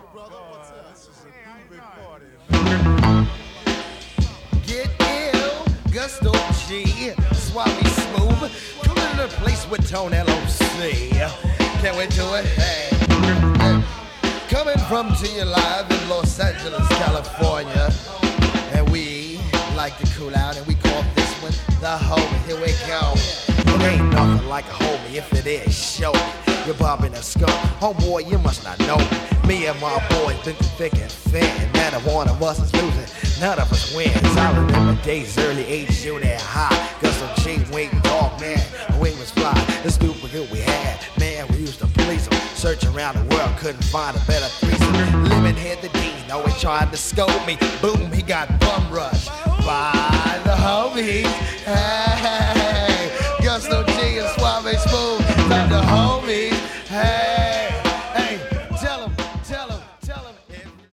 brother. What's up? This is a big party. Get ill, Gusto G, Swami Smooth, coming to the place with Tone LOC. Can we do it? Hey. Coming from to you live in Los Angeles, California. And we like to cool out and we call this one the homie. Here we go. It ain't nothing like a homie. If it is, show me. You're bobbing a skunk. Homeboy, you must not know me. Me and my boys been through thick and thin. Neither one of us is losing. None of us wins. I remember days, early 80s, junior high. Gusto G, wing dog, man. Wing was fly. The stupid good we had. Man, we used to police them. Search around the world, couldn't find a better threesome. Lemon head the dean, always trying to scope me. Boom, he got bum rushed by the homies. Hey, Gusto G and Suave Smooth, the homies. Hey.